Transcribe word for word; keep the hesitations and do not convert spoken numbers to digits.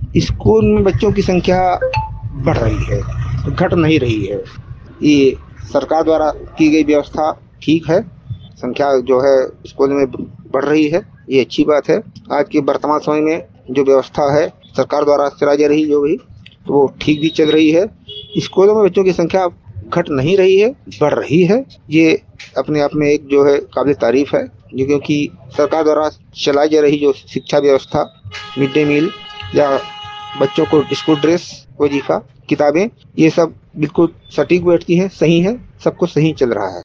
School में बच्चों की संख्या बढ़ रही है, घट नहीं रही है। ये सरकार द्वारा की गई व्यवस्था ठीक है, संख्या जो है स्कूल में बढ़ रही है, ये अच्छी बात है। आज के वर्तमान समय में जो व्यवस्था है सरकार द्वारा चलाई जा रही जो भी, तो वो ठीक भी चल रही है। स्कूलों में बच्चों की संख्या घट नहीं रही है, बढ़ रही है। ये अपने आप में एक जो है काबिल तारीफ है, जो क्योंकि सरकार द्वारा चलाई जा रही जो शिक्षा व्यवस्था, मिड डे मील या बच्चों को स्कूल ड्रेस, वजीफा, किताबें, ये सब बिल्कुल सटीक बैठती हैं, सही है, सब कुछ सही चल रहा है।